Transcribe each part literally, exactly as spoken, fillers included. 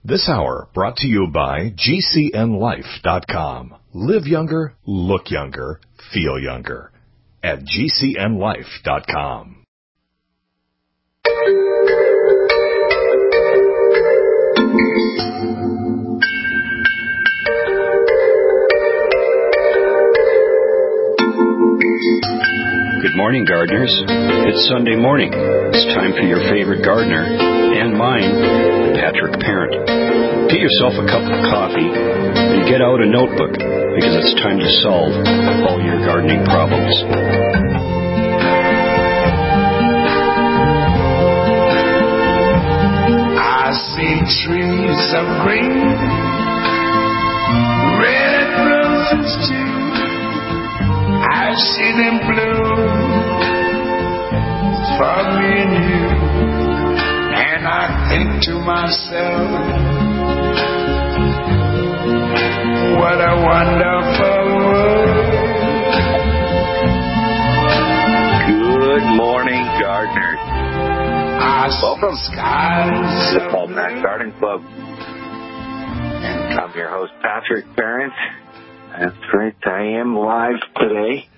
This hour brought to you by G C N life dot com. Live younger, look younger, feel younger at G C N life dot com. Good morning, gardeners. It's Sunday morning. It's time for your favorite gardener, and mine, Patrick Parent. Get yourself a cup of coffee and get out a notebook, because it's time to solve all your gardening problems. I see trees of green, red roses too. I see them bloom for me and you, and I think to myself, what a wonderful world. Good morning, gardeners. I Welcome skies to the of Paul Mac blue. Garden Club. I'm your host, Patrick Parent. That's right, I am live today.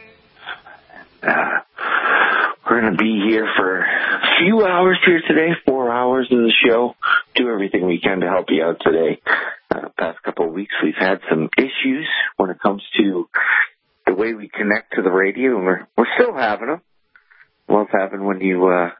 Uh, we're going to be here for a few hours here today, four hours of the show. Do everything we can to help you out today. Uh, past couple of weeks, we've had some issues when it comes to the way we connect to the radio, and we're, we're still having them. What's happened when you uh,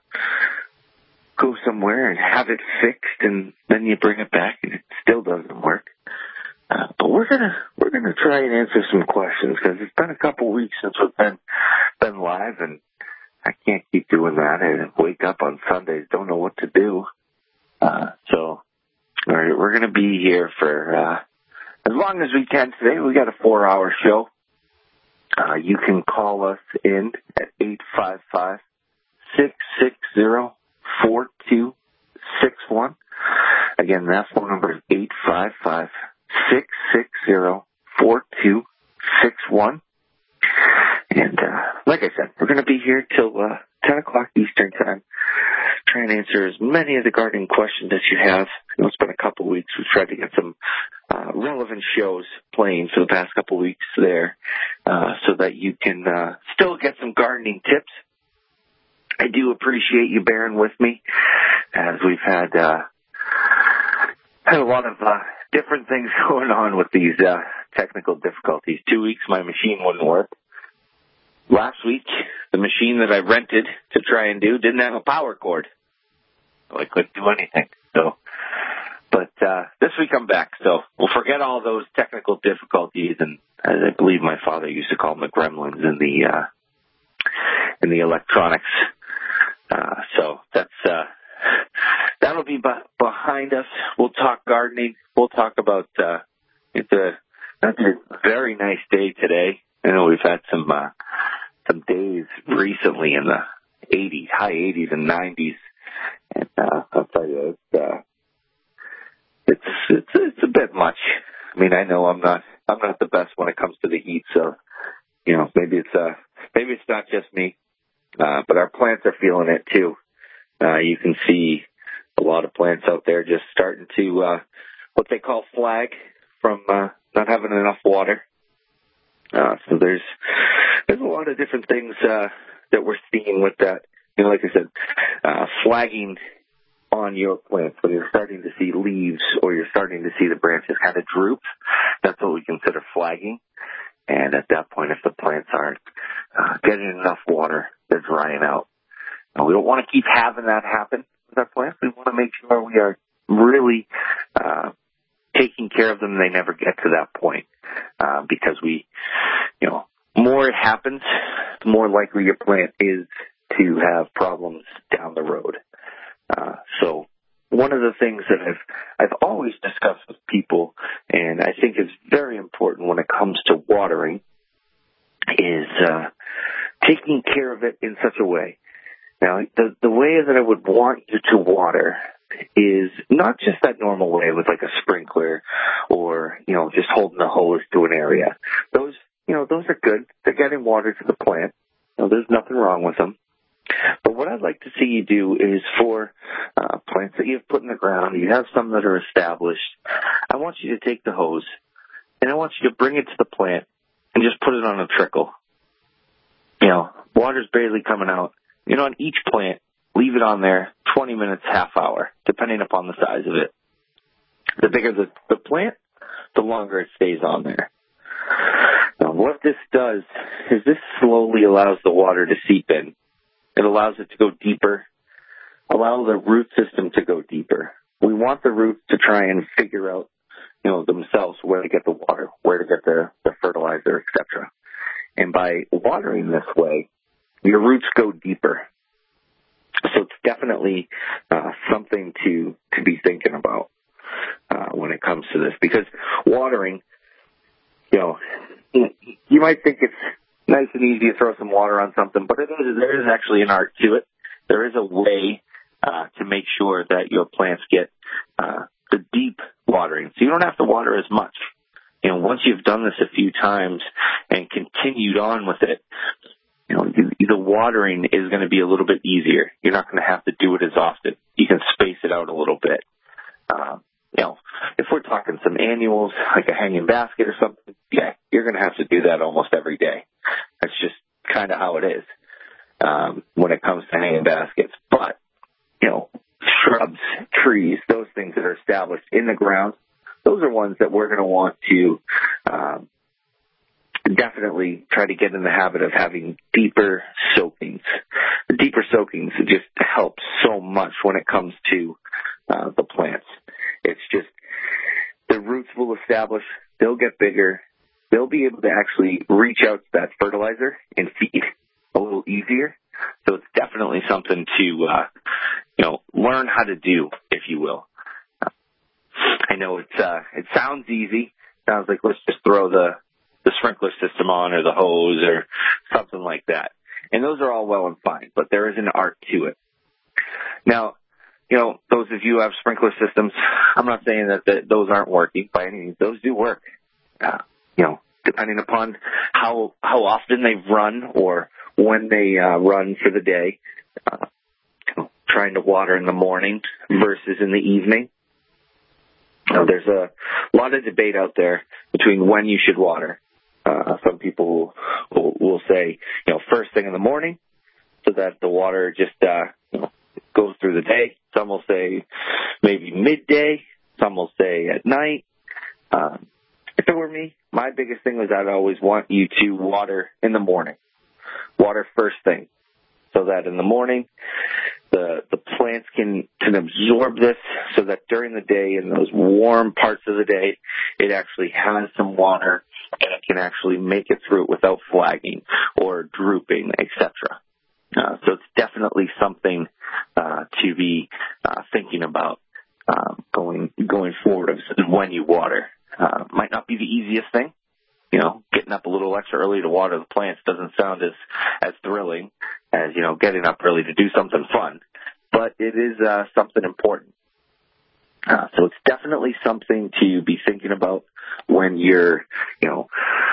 go somewhere and have it fixed, and then you bring it back, and it still doesn't work. Uh, but we're gonna we're gonna try and answer some questions, because it's been a couple weeks since we've been been live, and I can't keep doing that. I wake up on Sundays, don't know what to do. Uh, so we're, we're gonna be here for uh, as long as we can today. We got a four-hour show. Uh, you can call us in at eight five five, six six zero, four two six one. Again, that phone number is eight five five, six six zero, four two six one. And uh, like I said, we're going to be here till uh, ten o'clock Eastern Time, trying to answer as many of the gardening questions that you have. You know, it's been a couple of weeks. We've tried to get some uh, relevant shows playing for the past couple of weeks there, uh, so that you can uh, still get some gardening tips. I do appreciate you bearing with me, as we've had uh, had a lot of uh, different things going on with these uh, technical difficulties. Two weeks, my machine wouldn't work. Last week, the machine that I rented to try and do didn't have a power cord, so I couldn't do anything. So, but uh, this week I'm back, so we'll forget all those technical difficulties, and as I believe my father used to call them, the gremlins in the uh, in the electronics. Uh, so that's uh, that'll be b- behind us. We'll talk gardening. We'll talk about uh, it's a that's a very nice day today. I know we've had some uh, some days recently in the eighties, high eighties and nineties, and uh, I'll tell you, it's, uh, it's it's it's a bit much. I mean, I know I'm not I'm not the best when it comes to the heat, so you know maybe it's uh maybe it's not just me, uh, but our plants are feeling it too. Uh, you can see a lot of plants out there just starting to uh, what they call flag from uh, not having enough water. Uh, so there's there's a lot of different things uh, that we're seeing with that. You know, like I said, uh, flagging on your plants when you're starting to see leaves or you're starting to see the branches kind of droop. That's what we consider flagging. And at that point, if the plants aren't uh, getting enough water, they're drying out. Now, we don't want to keep having that happen with our plants. We want to make sure we are really uh, taking care of them and they never get to that point. Uh, because we, you know, more it happens, the more likely your plant is to have problems down the road. Uh, so one of the things that I've, I've always discussed with people, and I think is very important when it comes to watering, is uh, taking care of it in such a way. Now, the, the way that I would want you to water is not just that normal way with like a sprinkler or, you know, just holding the hose to an area. Those, you know, those are good. They're getting water to the plant. You know, there's nothing wrong with them. But what I'd like to see you do is for uh, plants that you've put in the ground, you have some that are established, I want you to take the hose and I want you to bring it to the plant and just put it on a trickle. You know, water's barely coming out. You know, on each plant, leave it on there twenty minutes, half hour, depending upon the size of it. The bigger the, the plant, the longer it stays on there. Now, what this does is this slowly allows the water to seep in. It allows it to go deeper, allow the root system to go deeper. We want the roots to try and figure out, you know, themselves where to get the water, where to get the, the fertilizer, et cetera. And by watering this way, your roots go deeper. So it's definitely uh, something to, to be thinking about uh, when it comes to this. Because watering, you know, you might think it's nice and easy to throw some water on something, but it is, there is actually an art to it. There is a way uh, to make sure that your plants get uh, the deep watering. So you don't have to water as much. You know, once you've done this a few times and continued on with it, you know, the watering is going to be a little bit easier. You're not going to have to do it as often. You can space it out a little bit. Um, you know, if we're talking some annuals, like a hanging basket or something, yeah, you're going to have to do that almost every day. That's just kind of how it is um, when it comes to hanging baskets. But, you know, shrubs, trees, those things that are established in the ground, those are ones that we're going to want to um, definitely try to get in the habit of having deeper soakings. The deeper soakings just help so much when it comes to uh, the plants. It's just the roots will establish, they'll get bigger, they'll be able to actually reach out to that fertilizer and feed a little easier. So it's definitely something to, uh, you know, learn how to do, if you will. I know it's, uh, it sounds easy. Sounds like let's just throw the, the sprinkler system on or the hose or something like that. And those are all well and fine, but there is an art to it. Now, you know, those of you who have sprinkler systems, I'm not saying that the, those aren't working by any means. Those do work. Uh, you know, depending upon how how often they've run or when they uh, run for the day. Uh, you know, trying to water in the morning versus in the evening. Uh, there's a lot of debate out there between when you should water. Uh, some people will, will say, you know, first thing in the morning, so that the water just uh, you know, goes through the day. Some will say maybe midday. Some will say at night. Um, if it were me, my biggest thing was I'd always want you to water in the morning. Water first thing, so that in the morning the the plants can, can absorb this, so that during the day, in those warm parts of the day, it actually has some water and it can actually make it through it without flagging or drooping, et cetera. Uh, so it's definitely something uh, to be uh, thinking about uh, going going forward of when you water. Uh, might not be the easiest thing. You know, getting up a little extra early to water the plants doesn't sound as, as thrilling as, you know, getting up early to do something fun. But it is uh, something important. Uh, so it's definitely something to be thinking about when you're, you know,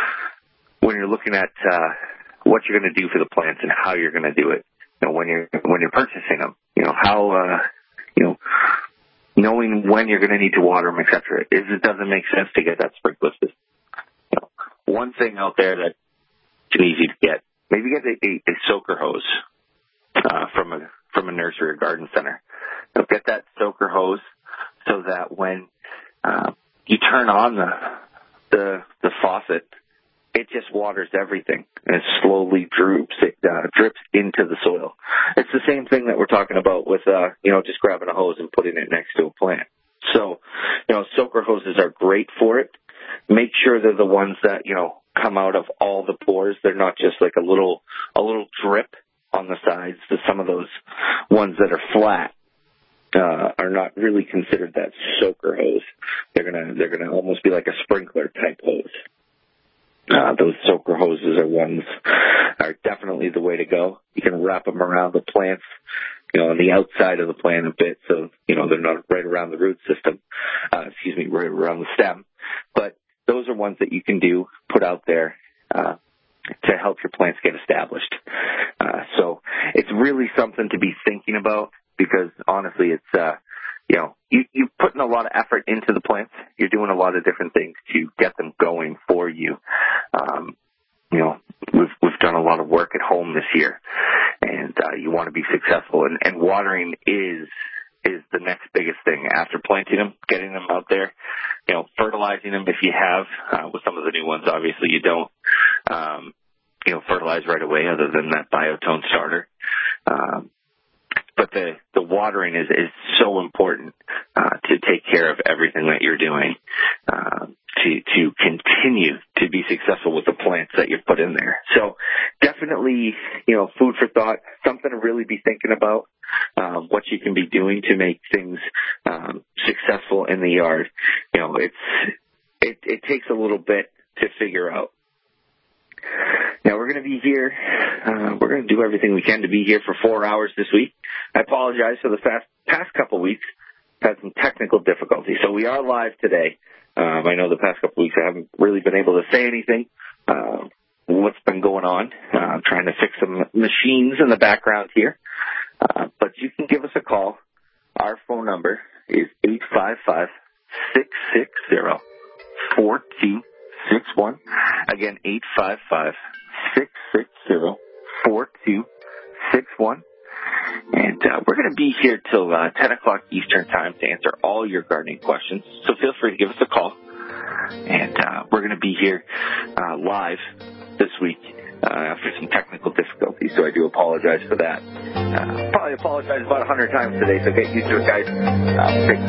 when you're looking at uh, what you're going to do for the plants and how you're going to do it. You know, when you're when you're purchasing them, you know how, uh, you know, knowing when you're going to need to water them, et cetera. Is it doesn't make sense to get that sprinkler system. You know, one thing out there that is easy to get, maybe get a, a, a soaker hose uh, from a from a nursery or garden center. You know, get that soaker hose so that when uh, you turn on the the the faucet, it just waters everything, and it slowly droops, it uh, drips into the soil. It's the same thing that we're talking about with, uh, you know, just grabbing a hose and putting it next to a plant. So, you know, soaker hoses are great for it. Make sure they're the ones that, you know, come out of all the pores. They're not just like a little, a little drip on the sides. So some of those ones that are flat uh, are not really considered that soaker hose. They're gonna, they're gonna almost be like a sprinkler type hose. Uh, those soaker hoses are ones are definitely the way to go. You can wrap them around the plants, you know, on the outside of the plant a bit, so, you know, they're not right around the root system, uh, excuse me, right around the stem. But those are ones that you can do, put out there, uh, to help your plants get established. Uh, so it's really something to be thinking about because, honestly, it's, uh, you know, you, you're putting a lot of effort into the plants. You're doing a lot of different things to get them going for you. Um, you know, we've, we've done a lot of work at home this year, and uh, you want to be successful. And, and watering is is the next biggest thing after planting them, getting them out there, you know, fertilizing them if you have. Uh, with some of the new ones, obviously you don't, um, you know, fertilize right away other than that Biotone starter. Um, but the, the watering is, is so important uh, to take care of everything that you're doing, uh, to to continue to be successful with the plants that you've put in there. So definitely, you know, food for thought, something to really be thinking about, um, what you can be doing to make things um, successful in the yard. You know, it's it, it takes a little bit to figure out. Now, we're going to be here. Uh, we're going to do everything we can to be here for four hours this week. I apologize for the fast, past couple weeks. Had some technical difficulties. So we are live today. Um, I know the past couple weeks I haven't really been able to say anything. Uh, what's been going on? Uh, I'm trying to fix some machines in the background here. Uh, but you can give us a call. Our phone number is eight five five, six six zero, four two six one. Again, eight five five, six six zero, four two six one. And uh, we're going to be here till uh, ten o'clock Eastern Time to answer all your gardening questions. So feel free to give us a call. And uh, we're going to be here uh, live this week uh, after some technical difficulties. So I do apologize for that. Uh, probably apologize about a hundred times today, so get used to it, guys. Uh, take a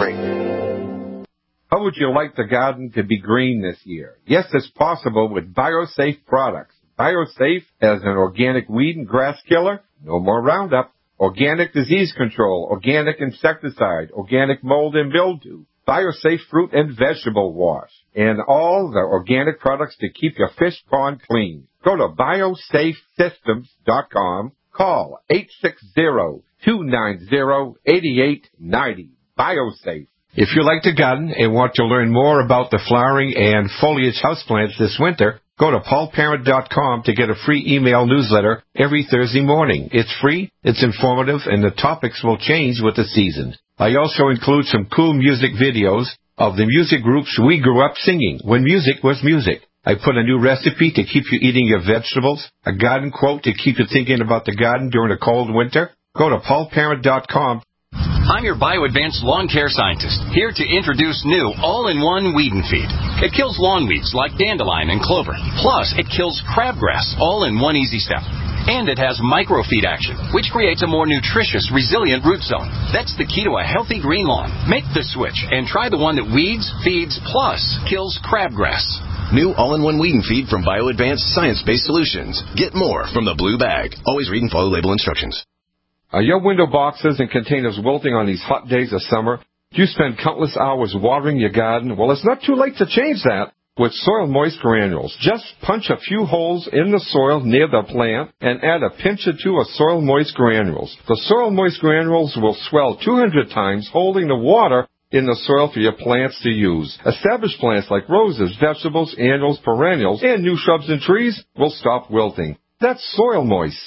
break. How would you like the garden to be green this year? Yes, it's possible with BioSafe products. BioSafe has an organic weed and grass killer, no more Roundup, organic disease control, organic insecticide, organic mold and mildew, BioSafe fruit and vegetable wash, and all the organic products to keep your fish pond clean. Go to biosafe systems dot com. Call eight six zero, two nine zero, eight eight nine zero. BioSafe. If you like to garden and want to learn more about the flowering and foliage houseplants this winter, go to paul parent dot com to get a free email newsletter every Thursday morning. It's free, it's informative, and the topics will change with the season. I also include some cool music videos of the music groups we grew up singing when music was music. I put a new recipe to keep you eating your vegetables, a garden quote to keep you thinking about the garden during a cold winter. Go to paul parent dot com. I'm your BioAdvanced lawn care scientist, here to introduce new all-in-one weed and feed. It kills lawn weeds like dandelion and clover. Plus, it kills crabgrass all in one easy step. And it has microfeed action, which creates a more nutritious, resilient root zone. That's the key to a healthy green lawn. Make the switch and try the one that weeds, feeds, plus kills crabgrass. New all-in-one weed and feed from BioAdvanced science-based solutions. Get more from the blue bag. Always read and follow label instructions. Are your window boxes and containers wilting on these hot days of summer? Do you spend countless hours watering your garden? Well, it's not too late to change that with Soil Moist Granules. Just punch a few holes in the soil near the plant and add a pinch or two of Soil Moist Granules. The Soil Moist Granules will swell two hundred times, holding the water in the soil for your plants to use. Established plants like roses, vegetables, annuals, perennials, and new shrubs and trees will stop wilting. That's Soil Moist.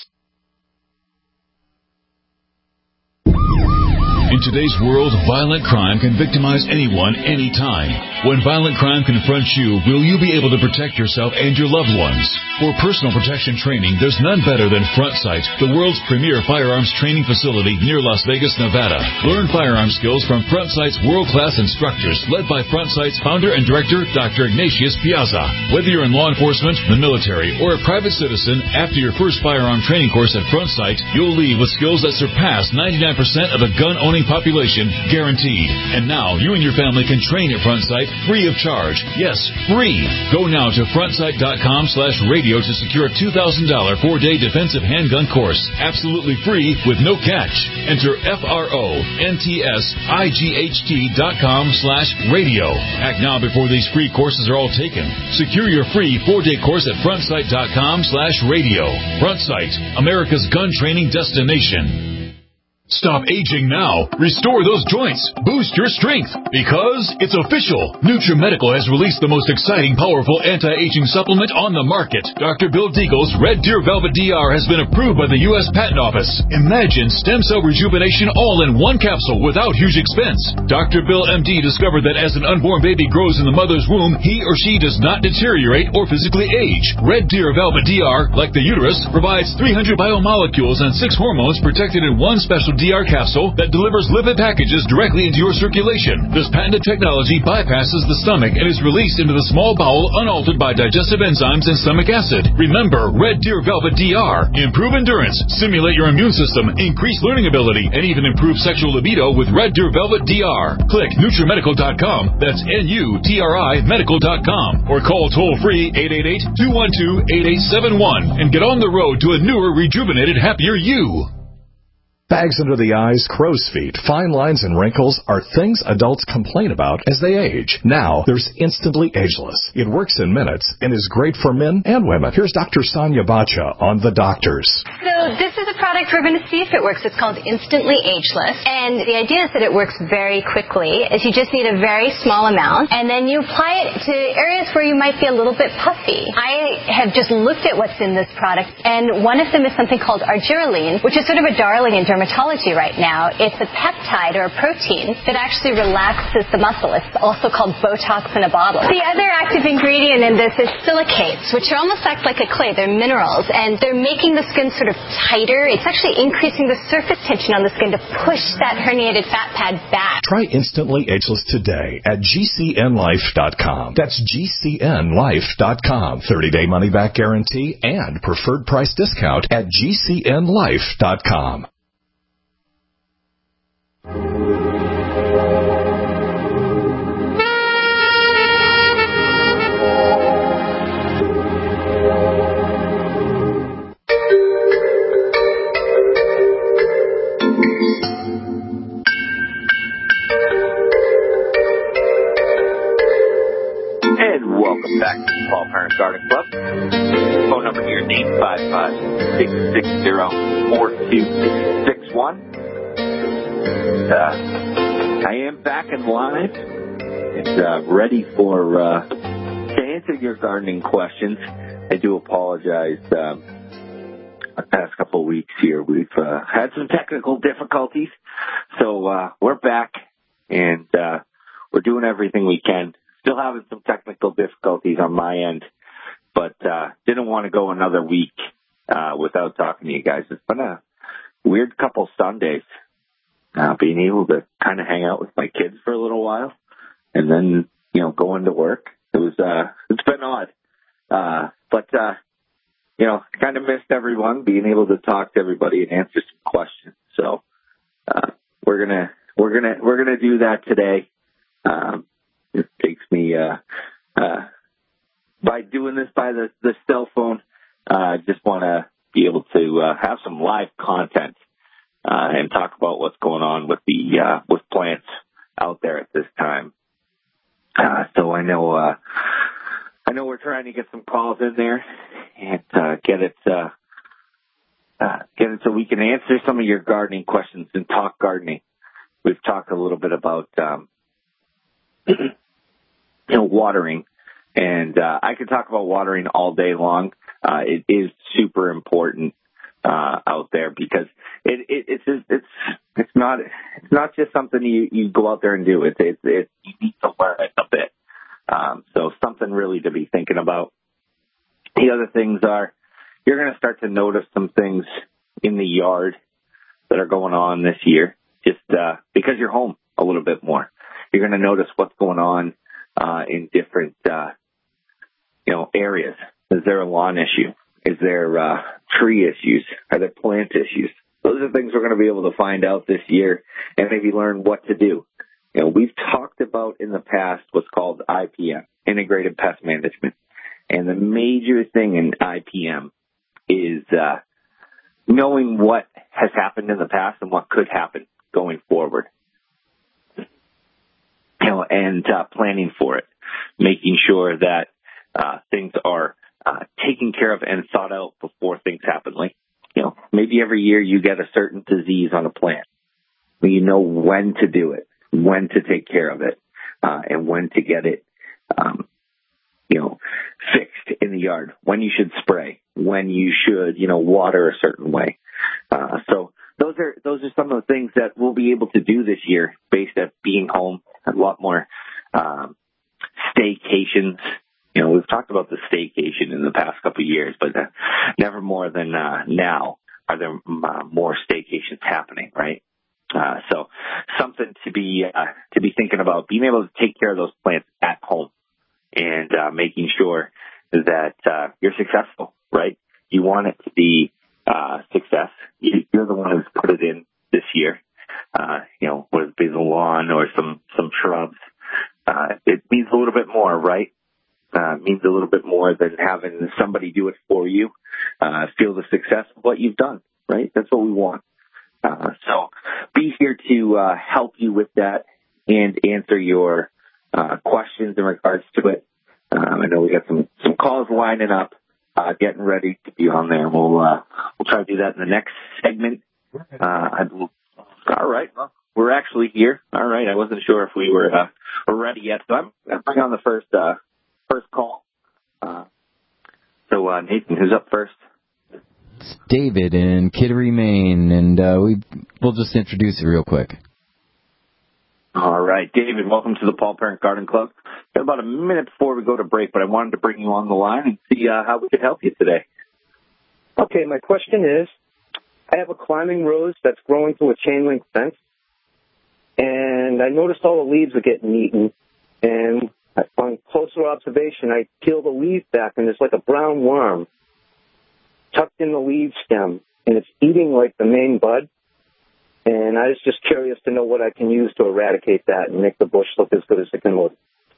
In today's world, violent crime can victimize anyone, anytime. When violent crime confronts you, will you be able to protect yourself and your loved ones? For personal protection training, there's none better than Front Sight, the world's premier firearms training facility near Las Vegas, Nevada. Learn firearm skills from Front Sight's world-class instructors, led by Front Sight's founder and director, Doctor Ignatius Piazza. Whether you're in law enforcement, the military, or a private citizen, after your first firearm training course at Front Sight, you'll leave with skills that surpass ninety-nine percent of the gun-owning population, guaranteed. And now you and your family can train at Front Sight free of charge. Yes, free. Go now to front sight dot com slash radio to secure a two thousand dollars four-day defensive handgun course. Absolutely free with no catch. Enter F R O N T S I G H T dot com slash radio. Act now before these free courses are all taken. Secure your free four-day course at front sight dot com slash radio. Front Sight, America's gun training destination. Stop aging now. Restore those joints. Boost your strength. Because it's official. NutriMedical has released the most exciting, powerful anti-aging supplement on the market. Doctor Bill Deagle's Red Deer Velvet D R has been approved by the U S Patent Office. Imagine stem cell rejuvenation all in one capsule without huge expense. Doctor Bill M D discovered that as an unborn baby grows in the mother's womb, he or she does not deteriorate or physically age. Red Deer Velvet D R, like the uterus, provides three hundred biomolecules and six hormones protected in one special D R capsule that delivers lipid packages directly into your circulation. This patented technology bypasses the stomach and is released into the small bowel unaltered by digestive enzymes and stomach acid. Remember, Red Deer Velvet D R. Improve endurance, stimulate your immune system, increase learning ability, and even improve sexual libido with Red Deer Velvet D R. Click NutriMedical dot com. That's N U T R I medical dot com. Or call toll-free eight eight eight, two one two, eight eight seven one and get on the road to a newer, rejuvenated, happier you. Bags under the eyes, crow's feet, fine lines, and wrinkles are things adults complain about as they age. Now, there's Instantly Ageless. It works in minutes and is great for men and women. Here's Doctor Sonia Bacha on The Doctors. So this is a product we're going to see if it works. It's called Instantly Ageless. And the idea is that it works very quickly. Is you just need a very small amount, and then you apply it to areas where you might be a little bit puffy. I have just looked at what's in this product, and one of them is something called argireline, which is sort of a darling in dermatology right now. It's a peptide or a protein that actually relaxes the muscle. It's also called Botox in a bottle. The other active ingredient in this is silicates, which are almost act like a clay. They're minerals, and they're making the skin sort of tighter. It's actually increasing the surface tension on the skin to push that herniated fat pad back. Try Instantly Ageless today at G C N life dot com. That's G C N life dot com. thirty-day money-back guarantee and preferred price discount at G C N life dot com. And welcome back to the Paul Parent Garden Club. Phone number here is eight five five, six six zero, four two six one. Uh, I am back and live and uh, ready for uh, to answer your gardening questions. I do apologize. Um, the past couple of weeks here, we've uh, had some technical difficulties, so uh, we're back and uh, we're doing everything we can. Still having some technical difficulties on my end, but uh, didn't want to go another week uh, without talking to you guys. It's been a weird couple Sundays, uh, being able to kind of hang out with my kids for a little while, and then you know going to work. It was uh, it's been odd, uh, but uh, you know kind of missed everyone, being able to talk to everybody and answer some questions. So uh, we're gonna we're gonna we're gonna do that today. Um, It takes me, uh, uh, by doing this by the, the cell phone, I uh, just want to be able to uh, have some live content uh, and talk about what's going on with the uh, with plants out there at this time. Uh, so I know uh, I know we're trying to get some calls in there and uh, get it uh, uh, get it so we can answer some of your gardening questions and talk gardening. We've talked a little bit about um, you know, watering, and uh, I could talk about watering all day long. Uh, it is super important uh, out there because it, it, it's it's it's not it's not just something you, you go out there and do. It's it's it, you need to learn it a bit. Um, so something really to be thinking about. The other things are you're going to start to notice some things in the yard that are going on this year, just uh, because you're home a little bit more. You're going to notice what's going on uh, in different, uh, you know, areas. Is there a lawn issue? Is there uh, tree issues? Are there plant issues? Those are things we're going to be able to find out this year and maybe learn what to do. You know, we've talked about in the past what's called I P M, Integrated Pest Management. And the major thing in I P M is uh, knowing what has happened in the past and what could happen going forward. You know, and uh, planning for it, making sure that uh, things are uh, taken care of and thought out before things happen. Like, you know, maybe every year you get a certain disease on a plant. You know when to do it, when to take care of it, uh, and when to get it, um, you know, fixed in the yard, when you should spray, when you should, you know, water a certain way. Uh, so those are, those are some of the things that we'll be able to do this year based at being home. A lot more, um, staycations. You know, we've talked about the staycation in the past couple of years, but uh, never more than, uh, now are there uh, more staycations happening, right? Uh, so something to be, uh, to be thinking about, being able to take care of those plants at home and, uh, making sure that, uh, you're successful, right? You want it to be, uh, success. You're the one who's put it in this year. Uh, you know, whether it be the lawn or some, some shrubs, uh, it means a little bit more, right? Uh, means a little bit more than having somebody do it for you, uh, feel the success of what you've done, right? That's what we want. Uh, so be here to, uh, help you with that and answer your, uh, questions in regards to it. Um, I know we got some, some calls lining up, uh, getting ready to be on there. We'll, uh, we'll try to do that in the next segment. Uh, I, all right. Well, we're actually here. All right. I wasn't sure if we were, uh, were ready yet. So I'm, I'm bringing on the first, uh, first call. Uh, so, uh, Nathan, who's up first? It's David in Kittery, Maine, and uh, we, we'll just introduce it real quick. All right, David, welcome to the Paul Parent Garden Club. Got about a minute before we go to break, but I wanted to bring you on the line and see uh, how we could help you today. Okay, my question is, I have a climbing rose that's growing through a chain link fence, and I noticed all the leaves are getting eaten, and on closer observation, I peel the leaves back, and there's like a brown worm tucked in the leaf stem, and it's eating like the main bud. And I was just curious to know what I can use to eradicate that and make the bush look as good as it can look.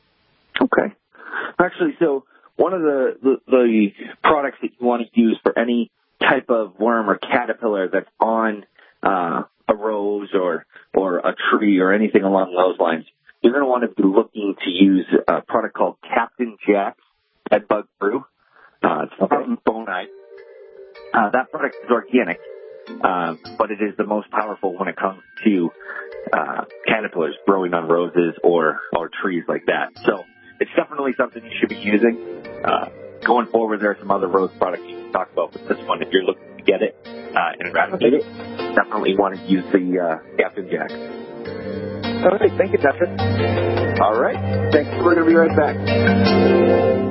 Okay. Actually, so one of the, the, the products that you want to use for any type of worm or caterpillar that's on uh, a rose or, or a tree or anything along those lines, you're going to want to be looking to use a product called Captain Jack's Dead Bug Brew. Uh, it's from Bonide. Uh, that product is organic, uh, but it is the most powerful when it comes to uh, caterpillars growing on roses or, or trees like that. So it's definitely something you should be using. Uh, going forward, there are some other rose products you can talk about, but this one, if you're looking to get it uh, and eradicate it, definitely want to use the uh, Captain Jack. All right. Thank you, Patrick. All right. Thanks. We're going to be right back.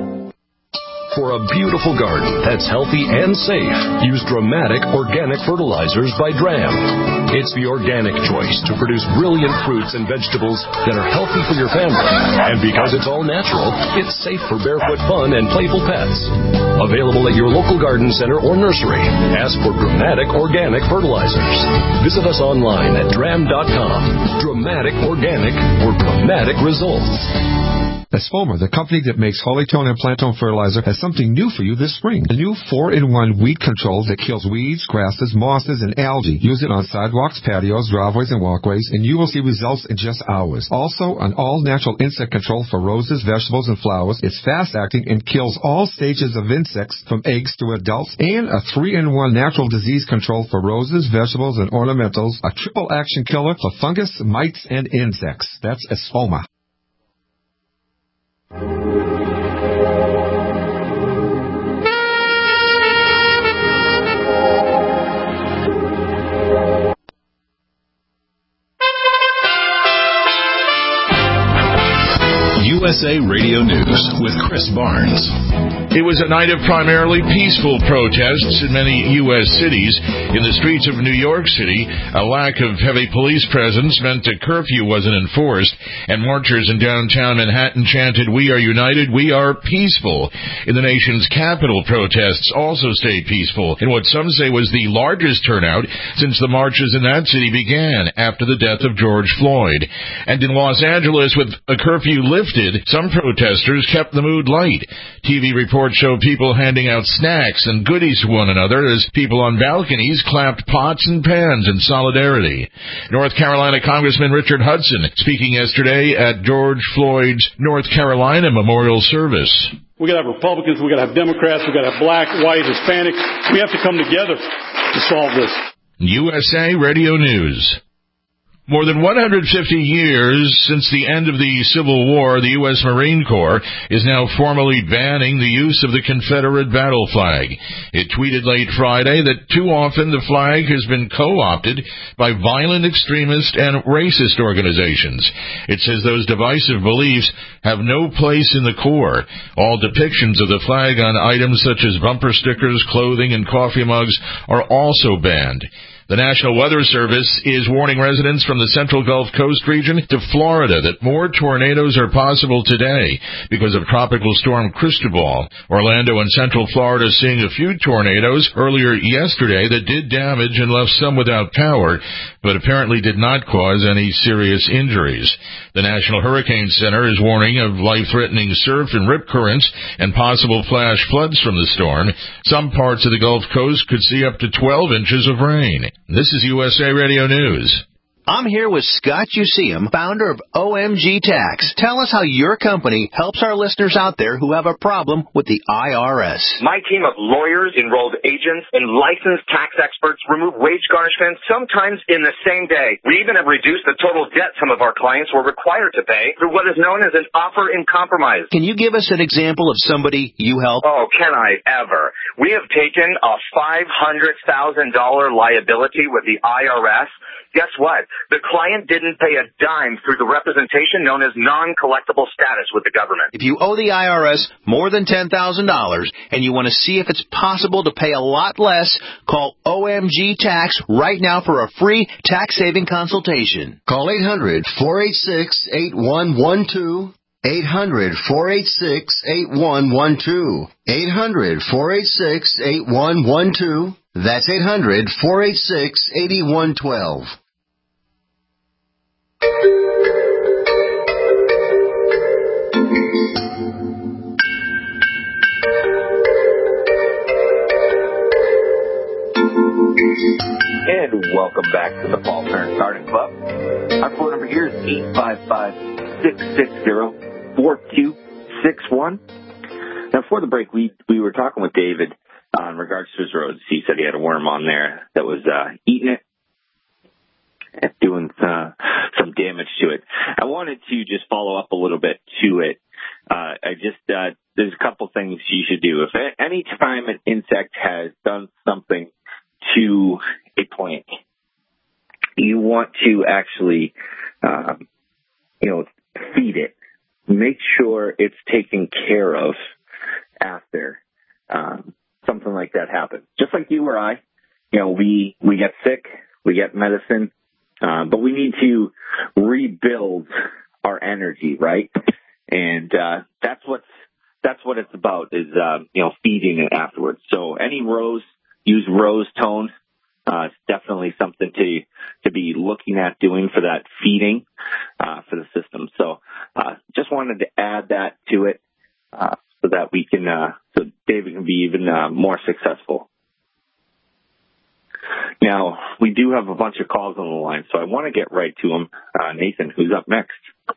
For a beautiful garden that's healthy and safe, use Dramatic Organic Fertilizers by Dram. It's the organic choice to produce brilliant fruits and vegetables that are healthy for your family. And because it's all natural, it's safe for barefoot fun and playful pets. Available at your local garden center or nursery. Ask for Dramatic Organic Fertilizers. Visit us online at dram dot com. Dramatic Organic for dramatic results. Espoma, the company that makes Holytone and Plantone fertilizer, has something new for you this spring. The new four in one weed control that kills weeds, grasses, mosses, and algae. Use it on sidewalks, patios, driveways, and walkways, and you will see results in just hours. Also, an all-natural insect control for roses, vegetables, and flowers. It's fast-acting and kills all stages of insects from eggs to adults, and a three in one natural disease control for roses, vegetables, and ornamentals. A triple-action killer for fungus, mites, and insects. That's Espoma. U S A Radio News with Chris Barnes. It was a night of primarily peaceful protests in many U S cities. In the streets of New York City, a lack of heavy police presence meant a curfew wasn't enforced, and marchers in downtown Manhattan chanted, "We are united, we are peaceful." In the nation's capital, protests also stayed peaceful in what some say was the largest turnout since the marches in that city began after the death of George Floyd. And in Los Angeles, with a curfew lifted, some protesters kept the mood light. T V reports show people handing out snacks and goodies to one another as people on balconies clapped pots and pans in solidarity. North Carolina Congressman Richard Hudson speaking yesterday at George Floyd's North Carolina memorial service. We got to have Republicans, we got to have Democrats, we got to have black, white, Hispanic. We have to come together to solve this. U S A Radio News. More than one hundred fifty years since the end of the Civil War, the U S Marine Corps is now formally banning the use of the Confederate battle flag. It tweeted late Friday that too often the flag has been co-opted by violent extremist and racist organizations. It says those divisive beliefs have no place in the Corps. All depictions of the flag on items such as bumper stickers, clothing, and coffee mugs are also banned. The National Weather Service is warning residents from the central Gulf Coast region to Florida that more tornadoes are possible today because of Tropical Storm Cristobal. Orlando and central Florida seeing a few tornadoes earlier yesterday that did damage and left some without power, but apparently did not cause any serious injuries. The National Hurricane Center is warning of life-threatening surf and rip currents and possible flash floods from the storm. Some parts of the Gulf Coast could see up to twelve inches of rain. This is U S A Radio News. I'm here with Scott Useum, founder of O M G Tax. Tell us how your company helps our listeners out there who have a problem with the I R S. My team of lawyers, enrolled agents, and licensed tax experts remove wage garnishments sometimes in the same day. We even have reduced the total debt some of our clients were required to pay through what is known as an offer in compromise. Can you give us an example of somebody you help? Oh, can I ever? We have taken a five hundred thousand dollars liability with the I R S. Guess what? The client didn't pay a dime through the representation known as non-collectible status with the government. If you owe the I R S more than ten thousand dollars and you want to see if it's possible to pay a lot less, call O M G Tax right now for a free tax-saving consultation. Call eight hundred, four eight six, eight one one two. eight hundred, four eight six, eight one one two. eight hundred, four eight six, eight one one two. That's eight hundred, four eight six, eight one one two. And welcome back to the Paul Parent Garden Club. Our phone number here is eight five five, six six zero, four two six one. Now, before the break, we we were talking with David uh, in regards to his roses. He said he had a worm on there that was uh, eating it and doing uh, some damage to it. I wanted to just follow up a little bit to it. Uh, I just uh, there's a couple things you should do. If any time an insect has done something to a plant, you want to actually, um, you know, feed it. Make sure it's taken care of after um, something like that happens. Just like you or I, you know, we we get sick, we get medicine, uh, but we need to rebuild our energy, right? And uh, that's what's that's what it's about is uh, you know, feeding it afterwards. So any rose, use rose tone. Uh, it's definitely something to to be looking at doing for that feeding uh, for the system. So uh, just wanted to add that to it uh, so that we can uh, so David can be even uh, more successful. Now we do have a bunch of calls on the line, so I want to get right to them. Uh, Nathan, who's up next?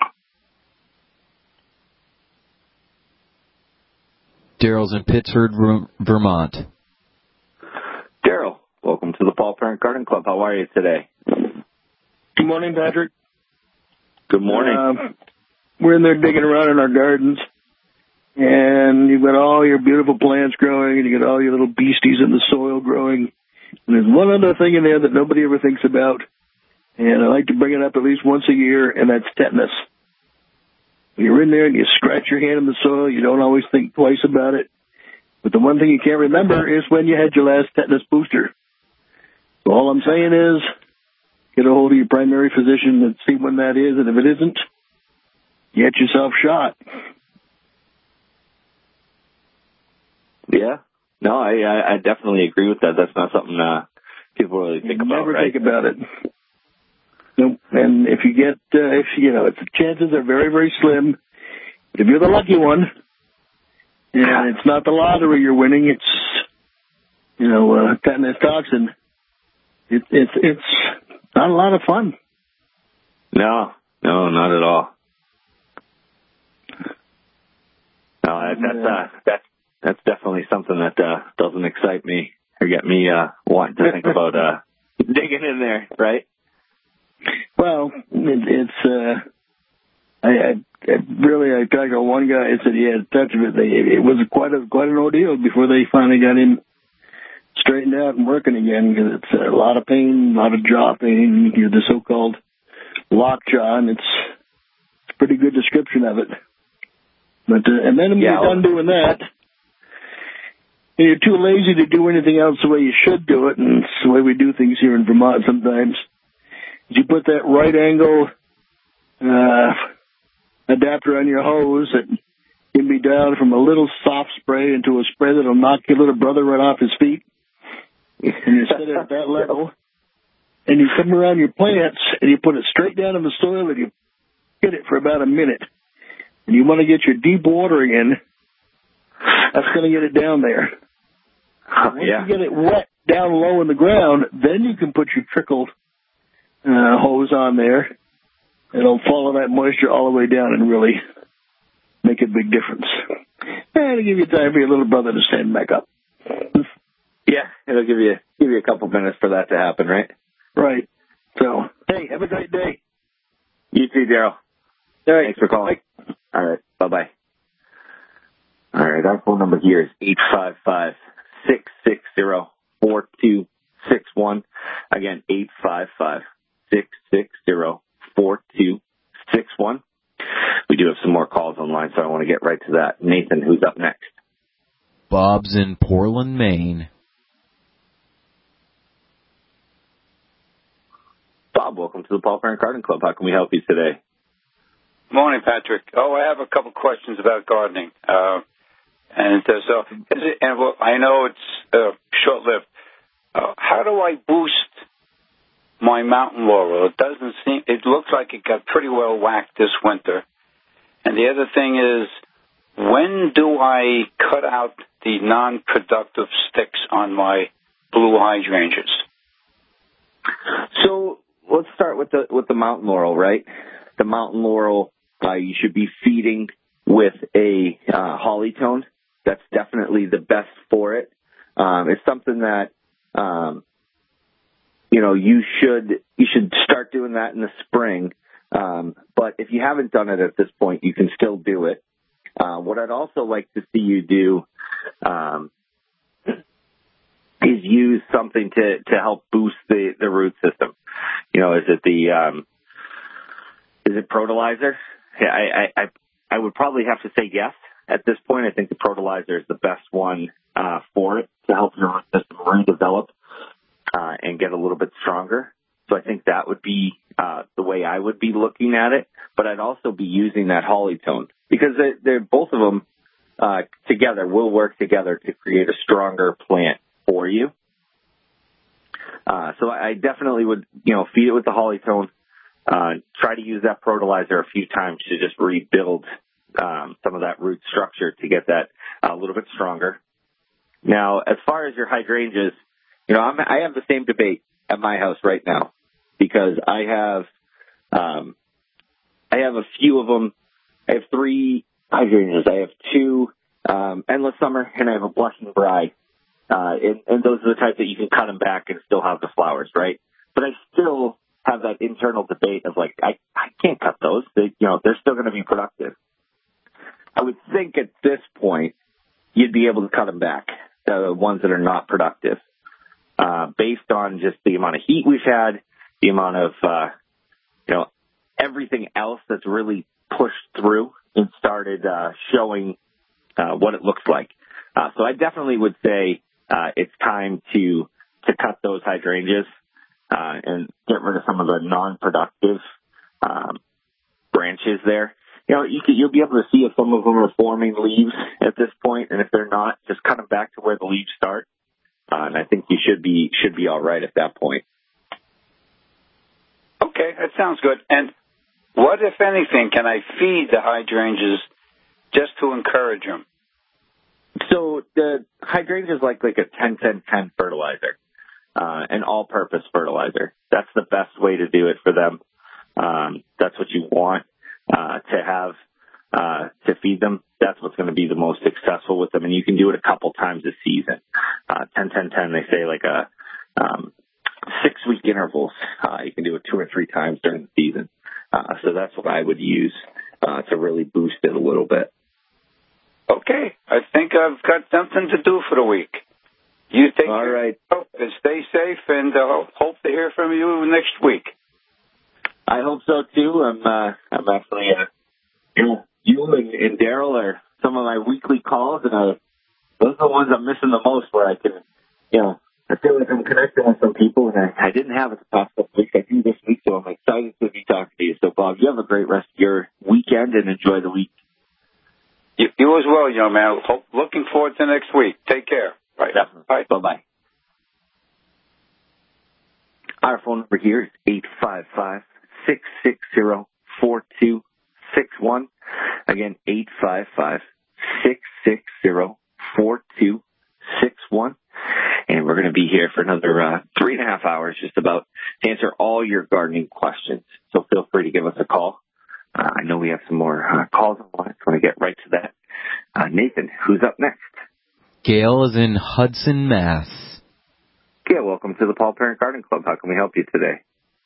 Daryl's in Pittsford, Vermont. Daryl, welcome to the Paul Parent Garden Club. How are you today? Good morning, Patrick. Good morning. Uh, we're in there digging around in our gardens, and you've got all your beautiful plants growing, and you got all your little beasties in the soil growing. And there's one other thing in there that nobody ever thinks about, and I like to bring it up at least once a year, and that's tetanus. When you're in there and you scratch your hand in the soil, you don't always think twice about it. But the one thing you can't remember is when you had your last tetanus booster. So all I'm saying is get a hold of your primary physician and see when that is, and if it isn't, get yourself shot. Yeah. No, I, I, I definitely agree with that. That's not something uh, people really think you about, never right? think about it. Nope. And if you get, uh, if you know, if the chances are very, very slim, but if you're the lucky one, and it's not the lottery you're winning, it's, you know, uh, tetanus toxin, it, it's, it's not a lot of fun. No, no, not at all. No, that, that's, uh, that's, that's definitely something that, uh, doesn't excite me or get me, uh, wanting to think about, uh, digging in there, right? Well, Well, it, it's, uh, I, I, I really, I talked to one guy and said he had a touch of it. They, it was quite a, quite an ordeal before they finally got him straightened out and working again, because it's a lot of pain, a lot of jaw pain. You know, the so-called lockjaw, and it's, it's a pretty good description of it. But, uh, and then when yeah, you're done doing that, and you're too lazy to do anything else the way you should do it, and it's the way we do things here in Vermont sometimes, is you put that right angle uh, adapter on your hose that can be dialed from a little soft spray into a spray that'll knock your little brother right off his feet. And you set it at that level, and you come around your plants, and you put it straight down in the soil, and you hit it for about a minute. And you want to get your deep watering in, that's going to get it down there. Once yeah. you get it wet down low in the ground, then you can put your trickled uh, hose on there. It'll follow that moisture all the way down and really make a big difference. And it'll give you time for your little brother to stand back up. Yeah, it'll give you give you a couple minutes for that to happen, right? Right. So, hey, have a great day. You too, Daryl. All right. Thanks for calling. Bye. All right. Bye-bye. All right. Our phone number here is eight five five, six six zero, four two six one. Again, eight five five, six six zero, four two six one. We do have some more calls online, so I want to get right to that. Nathan, who's up next? Bob's in Portland, Maine. Bob, welcome to the Paul Parent Garden Club. How can we help you today? Morning, Patrick. Oh, I have a couple questions about gardening. Uh, and uh, so, is it, and well, I know it's uh, short-lived. Uh, how do I boost my mountain laurel? It doesn't seem. It looks like it got pretty well whacked this winter. And the other thing is, when do I cut out the non-productive sticks on my blue hydrangeas? So let's start with the with the mountain laurel, right? The mountain laurel, uh, you should be feeding with a uh, holly tone. That's definitely the best for it. Um, it's something that um, you know you should you should start doing that in the spring. Um, but if you haven't done it at this point, you can still do it. Uh, what I'd also like to see you do um, is use something to, to help boost the, the root system. You know, is it the um, is it Protolizer? Yeah, I, I I would probably have to say yes at this point. I think the Protolizer is the best one uh, for it to help your root system redevelop uh, and get a little bit stronger. So I think that would be uh, the way I would be looking at it. But I'd also be using that holly tone because they're, they're both of them uh, together will work together to create a stronger plant for you. Uh, so I definitely would, you know, feed it with the holly tone. Uh, try to use that Protolizer a few times to just rebuild um, some of that root structure to get that a little bit stronger. Now, as far as your hydrangeas, you know, I'm, I have the same debate at my house right now because I have um, I have a few of them. I have three hydrangeas. I have two um, Endless Summer, and I have a Blushing Bride. Uh, and, and those are the types that you can cut them back and still have the flowers, right? But I still have that internal debate of like, I, I can't cut those. They, you know, they're still going to be productive. I would think at this point you'd be able to cut them back, the ones that are not productive, uh, based on just the amount of heat we've had, the amount of, uh, you know, everything else that's really pushed through and started uh, showing uh, what it looks like. Uh, so I definitely would say uh, it's time to to cut those hydrangeas uh, and get rid of some of the non-productive um, branches there. You know, you could, you'll be able to see if some of them are forming leaves at this point, and if they're not, just cut them back to where the leaves start. Uh, and I think you should be should be all right at that point. Okay, that sounds good. And what, if anything, can I feed the hydrangeas just to encourage them? So the hydrangeas like like a ten ten ten fertilizer, uh, an all-purpose fertilizer. That's the best way to do it for them. Um, that's what you want uh, to have uh, to feed them. That's what's going to be the most successful with them, and you can do it a couple times a season. Uh, ten ten ten, they say like a um, six-week intervals. Uh, you can do it two or three times during the season. Uh, so that's what I would use uh, to really boost it a little bit. Okay. I think I've got something to do for the week. You take All care right. and stay safe, and uh, hope to hear from you next week. I hope so, too. I'm, uh, I'm actually, uh, you know, you and, and Daryl are some of my weekly calls, and uh, those are the ones I'm missing the most, where I can, you know, I feel like I'm connecting with some people, and I, I didn't have it the past couple weeks. I do this week, so I'm excited to be talking to you. So, Bob, you have a great rest of your weekend, and enjoy the week. You, you as well, young man. Hope, looking forward to next week. Take care. Bye. Bye. Bye-bye. Our phone number here is eight five five, six six zero, four two six one. Again, eight five five, six six zero, four two six one. And we're going to be here for another uh, three and a half hours just about to answer all your gardening questions. So feel free to give us a call. Uh, I know we have some more uh, calls on the line. I want to get right to that. Uh, Nathan, who's up next? Gail is in Hudson, Mass. Gail, welcome to the Paul Parent Garden Club. How can we help you today?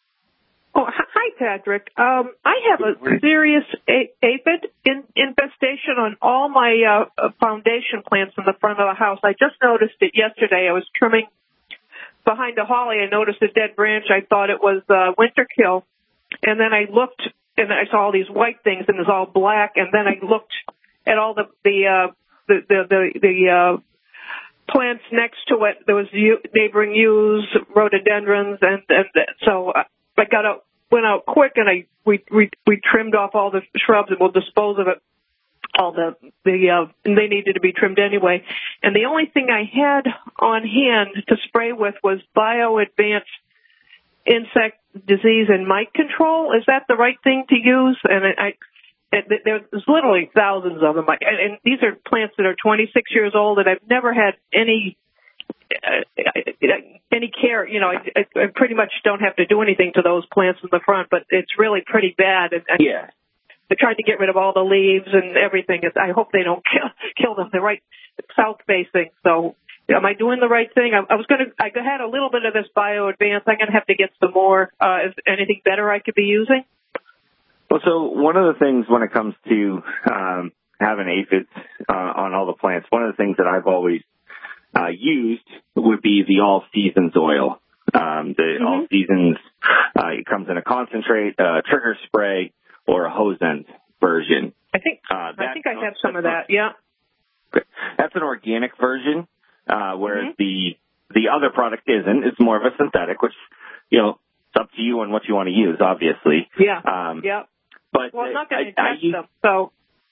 Oh, hi, Patrick. Um, I have a serious a- aphid in- infestation on all my uh, foundation plants in the front of the house. I just noticed it yesterday. I was trimming behind a holly. I noticed a dead branch. I thought it was uh, winter kill. And then I looked, and I saw all these white things, and it was all black. And then I looked at all the the uh, the the, the, the uh, plants next to it. There was neighboring yews, rhododendrons, and, and so I got out, went out quick, and I we we we trimmed off all the shrubs, and we'll dispose of it. All the the uh, and they needed to be trimmed anyway. And the only thing I had on hand to spray with was Bio Advanced Insect Disease and Mite Control. Is that the right thing to use? And I. And there's literally thousands of them, and, and these are plants that are twenty-six years old, and I've never had any uh, any care. You know, I, I pretty much don't have to do anything to those plants in the front, but it's really pretty bad. And, and yeah, I tried to get rid of all the leaves and everything. I hope they don't kill kill them. They're right south facing. So, am I doing the right thing? I, I was going to. I had a little bit of this Bio Advance. I'm going to have to get some more. Uh, is anything better I could be using? Well, so one of the things when it comes to um, having aphids uh, on all the plants, one of the things that I've always uh, used would be the All Seasons oil. Um, the mm-hmm. All Seasons, uh, it comes in a concentrate, uh, trigger spray, or a hose end version. I think uh, I think I have some of that. Yeah, that's an organic version, uh, whereas mm-hmm. the the other product isn't. It's more of a synthetic, which you know it's up to you on what you want to use, obviously. Yeah. Um, yeah. But well, I'm not going to test them, so.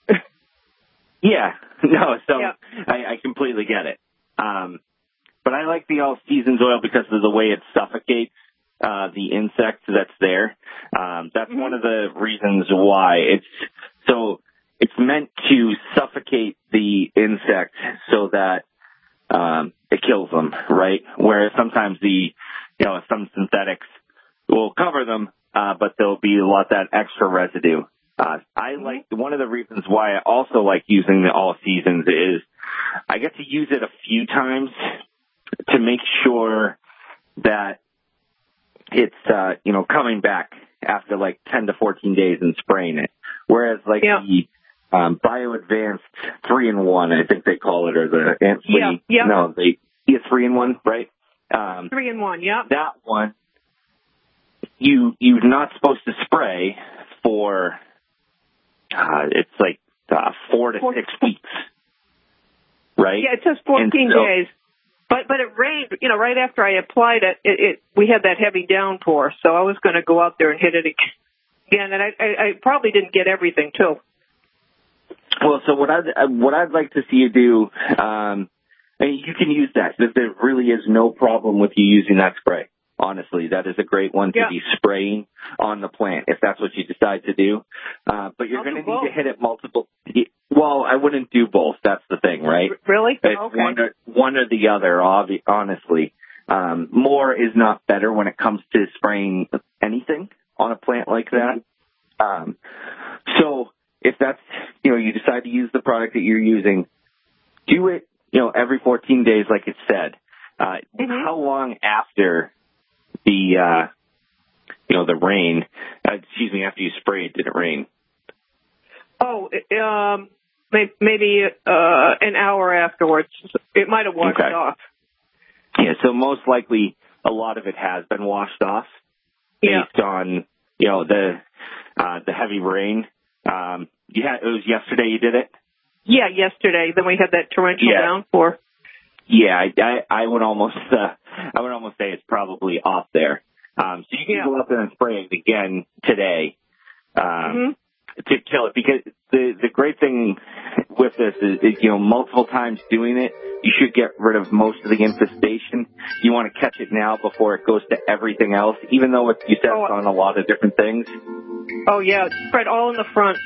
yeah, no, so yeah. I, I completely get it. Um, but I like the All Seasons oil because of the way it suffocates uh, the insect that's there. Um, that's mm-hmm. one of the reasons why it's so. It's meant to suffocate the insect so that um, it kills them, right? Whereas sometimes the, you know, some synthetics will cover them. Uh, but there'll be a lot that extra residue. Uh, I like, one of the reasons why I also like using the All Seasons is I get to use it a few times to make sure that it's, uh, you know, coming back after like ten to fourteen days and spraying it. Whereas like yeah. the, um, Bio Advanced three in one, I think they call it, or the Ant Flea. Yeah, yeah. No, they, yeah, three in one, right? Um, three in one, yeah. That one. You, you're not supposed to spray for, uh, it's like, uh, four to six weeks. Right? Yeah, it says fourteen so, days. But, but it rained, you know, right after I applied it, it, it we had that heavy downpour. So I was going to go out there and hit it again. And I, I, I probably didn't get everything too. Well, so what I'd, what I'd like to see you do, um, I mean, you can use that. There really is no problem with you using that spray. Honestly, that is a great one to yeah. be spraying on the plant if that's what you decide to do. Uh, but you're going to need to hit it multiple. Well, I wouldn't do both. That's the thing, right? Really? It's okay. one or, one or the other, obvi- honestly. Um, more is not better when it comes to spraying anything on a plant like that. Um, so if that's, you know, you decide to use the product that you're using, do it, you know, every fourteen days like it said. Uh, mm-hmm. How long after the, uh, you know, the rain, uh, excuse me, after you sprayed, did it rain? Oh, um, maybe uh, an hour afterwards. It might have washed okay. off. Yeah, so most likely a lot of it has been washed off based yeah. on, you know, the uh, the heavy rain. Um, you had, it was yesterday you did it? Yeah, yesterday. Then we had that torrential yeah. downpour. Yeah, I, I, I would almost uh, I would almost say it's probably off there. Um, so you can yeah. go up there and spray it again today. Um, mm-hmm. to kill it, because the the great thing with this is, is, you know, multiple times doing it, you should get rid of most of the infestation. You want to catch it now before it goes to everything else, even though it's, you said oh. it's on a lot of different things. Oh, yeah, it's spread all in the front.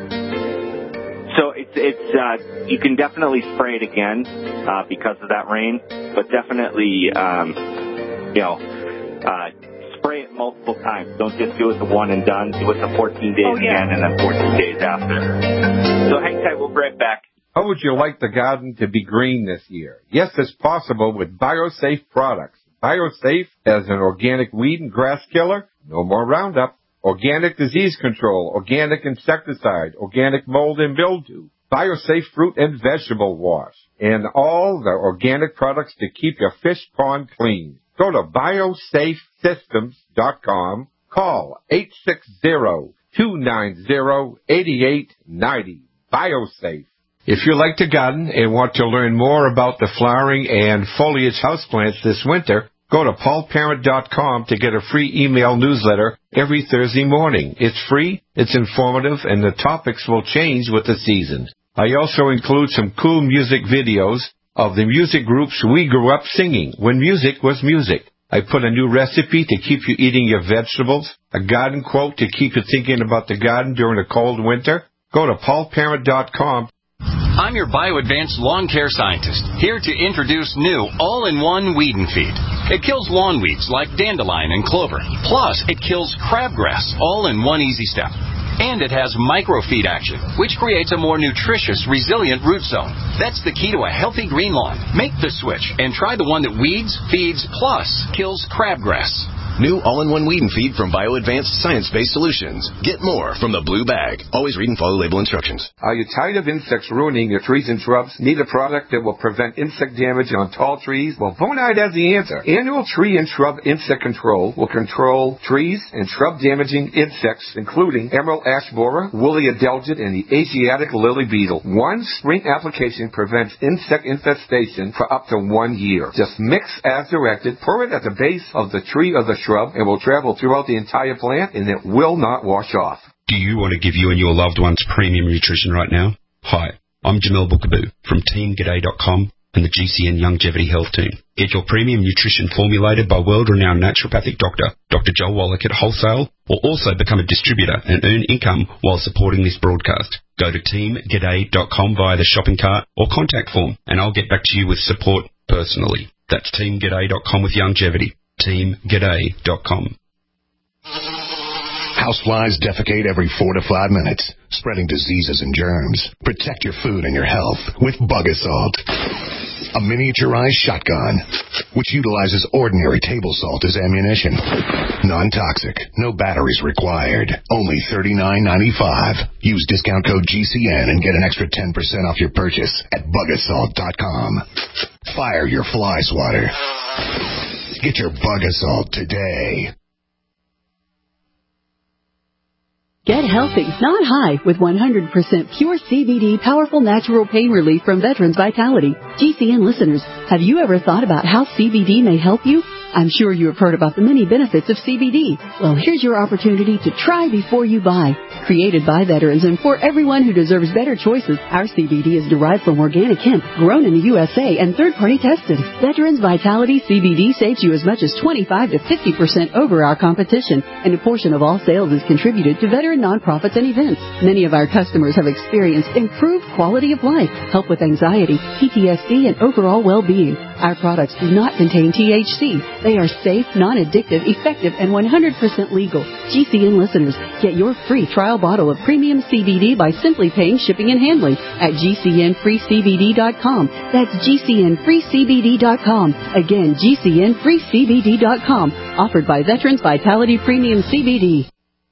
So it's, it's uh, you can definitely spray it again uh, because of that rain, but definitely, um, you know, uh, spray it multiple times. Don't just do it the one and done. Do it the fourteen days oh, yeah. again and then fourteen days after. So hang tight. We'll be right back. How would you like the garden to be green this year? Yes, it's possible with BioSafe products. BioSafe as an organic weed and grass killer. No more Roundup. Organic disease control. Organic insecticide. Organic mold and mildew. BioSafe fruit and vegetable wash. And all the organic products to keep your fish pond clean. Go to biosafe systems dot com. Call eight six zero, two nine zero, eight eight nine zero. BioSafe. If you like to garden and want to learn more about the flowering and foliage houseplants this winter, go to paul parent dot com to get a free email newsletter every Thursday morning. It's free, it's informative, and the topics will change with the seasons. I also include some cool music videos of the music groups we grew up singing when music was music. I put a new recipe to keep you eating your vegetables, a garden quote to keep you thinking about the garden during a cold winter. Go to paul parent dot com. I'm your BioAdvanced lawn care scientist, here to introduce new all-in-one weed and feed. It kills lawn weeds like dandelion and clover. Plus, it kills crabgrass, all in one easy step. And it has microfeed action, which creates a more nutritious, resilient root zone. That's the key to a healthy green lawn. Make the switch and try the one that weeds, feeds, plus kills crabgrass. New all-in-one weed and feed from BioAdvanced Science-Based Solutions. Get more from the blue bag. Always read and follow label instructions. Are you tired of insects ruining your trees and shrubs? Need a product that will prevent insect damage on tall trees? Well, Bonide has the answer. Annual Tree and Shrub Insect Control will control trees and shrub-damaging insects, including emerald ash borer, woolly adelgid, and the Asiatic lily beetle. One spring application prevents insect infestation for up to one year. Just mix as directed, pour it at the base of the tree or the shrub, and will travel throughout the entire plant, and it will not wash off. Do you want to give you and your loved ones premium nutrition right now? Hi, I'm Jamel Bookaboo from team g'day dot com and the G C N Longevity Health Team. Get your premium nutrition formulated by world-renowned naturopathic doctor, Doctor Joel Wallach at wholesale, or also become a distributor and earn income while supporting this broadcast. Go to team g'day dot com via the shopping cart or contact form, and I'll get back to you with support personally. That's team g'day dot com with longevity. team g'day dot com. Houseflies defecate every four to five minutes, spreading diseases and germs. Protect your food and your health with Bug Assault, a miniaturized shotgun which utilizes ordinary table salt as ammunition. Non-toxic, no batteries required. Only thirty-nine ninety-five. Use discount code G C N and get an extra ten percent off your purchase at bug assault dot com. Fire your fly swatter. Get your Bug Assault today. Get healthy, not high, with one hundred percent pure C B D powerful natural pain relief from Veterans Vitality. G C N listeners, have you ever thought about how C B D may help you? I'm sure you have heard about the many benefits of C B D. Well, here's your opportunity to try before you buy. Created by veterans and for everyone who deserves better choices, our C B D is derived from organic hemp, grown in the U S A, and third-party tested. Veterans Vitality C B D saves you as much as twenty-five to fifty percent over our competition, and a portion of all sales is contributed to veteran nonprofits and events. Many of our customers have experienced improved quality of life, help with anxiety, P T S D, and overall well-being. Our products do not contain T H C. They are safe, non-addictive, effective, and one hundred percent legal. G C N listeners, get your free trial bottle of premium C B D by simply paying shipping and handling at G C N free C B D dot com. That's G C N free C B D dot com. Again, G C N free C B D dot com. Offered by Veterans Vitality Premium C B D.